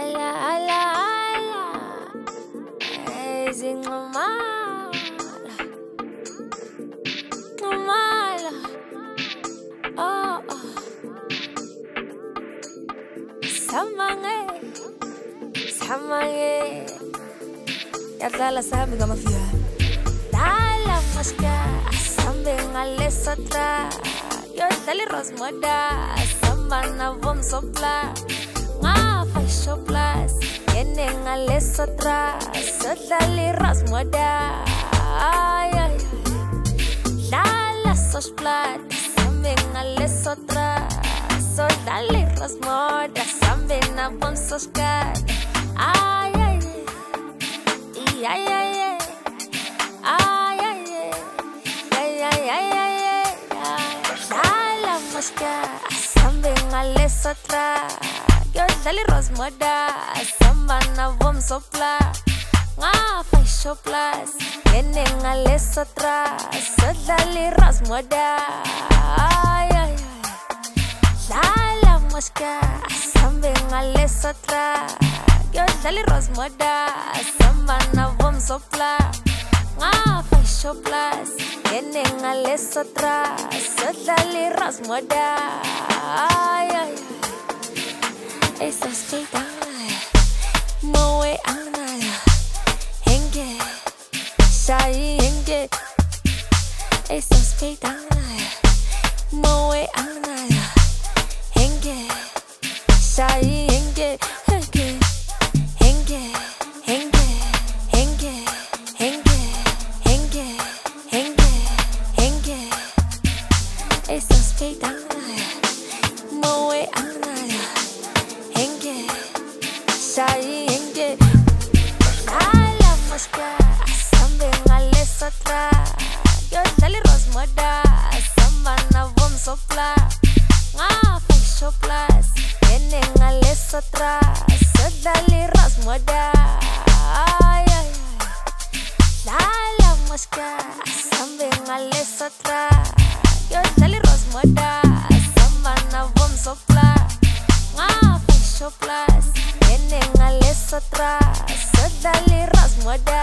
ala ala ala ezinqumala oh samange yadlala sami ngamafia dala maska sambe ngalesotra yodlali rosmoda samana vom sopla ngafa shoplas yene ngalesotra sodlali rosmoda ay dala sosplat sambe ngalesotra sodlali rosmoda sambe na vom soskat ay ay la mosca sambe ngalesotra yodlali rosmoda sambana vom sopla ngafa shoplas yene ngalesotra sodlali rosmoda la mosca sambe ngalesotra yodlali rosmoda sambana vom sopla ngafa shoplas yene ngalesotra sodlali rosmoda esa skita moe anaya henge sai henge esa skita moe anaya henge sai henge yodlali rosmoda sambana vom sopla ngafa shoplas yene ngalesotra sodlali rosmoda la mosca sambe ngalesotra yodlali rosmoda sambana vom sopla ngafa shoplas yene ngalesotra sodlali rosmoda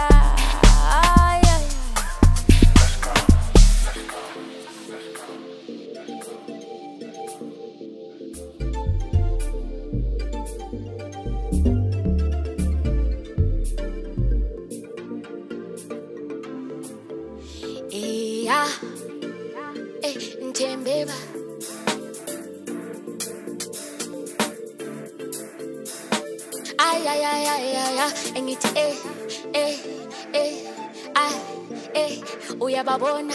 Ntembeba ay engithi uyababona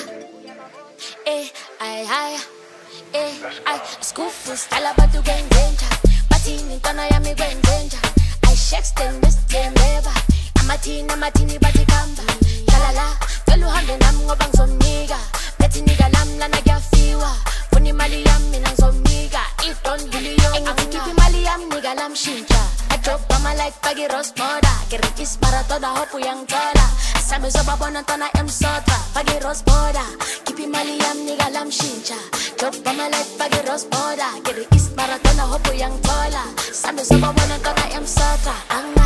ay skufu stala bantu kwenzenja bathini intwana yami kwenzenja ay shexten Ntembeba amathini bathi khamba la cela uhambe nami ngoba ngizomnika bethi nika nami lana kuyafiwa funa imali yami mina ngizomnika idon buliyo engithi khipha imali yami nika lami shintsha I drop my like bagi rosmoda kirikis para toda hope uyangithola sami zobabona ntwana emsotra bagi rosmoda khipha imali yami nika lami shintsha drop my like bagi rosmoda kirikis para toda hope uyangithola sami zobabona ntwana emsotra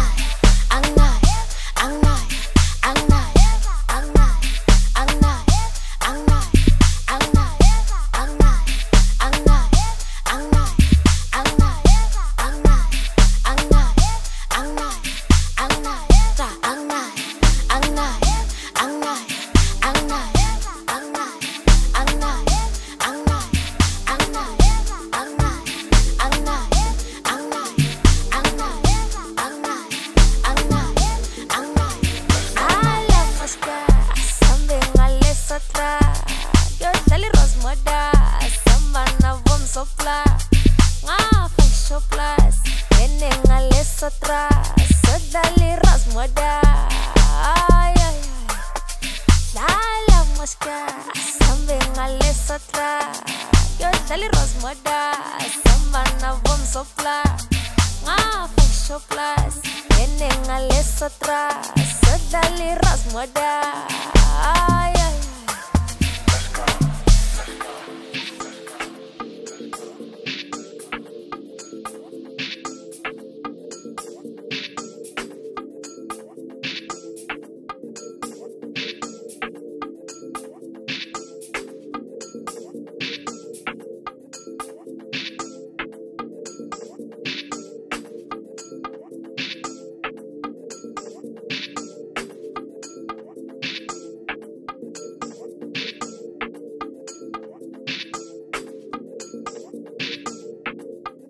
yodlali rosmoda sambana vom sopla ngafa shoplas yene ngalesotra sodlali rosmoda la mosca sambe ngalesotra yodlali rosmoda sambana vom sopla ngafa shoplas yene ngalesotra sodlali rosmoda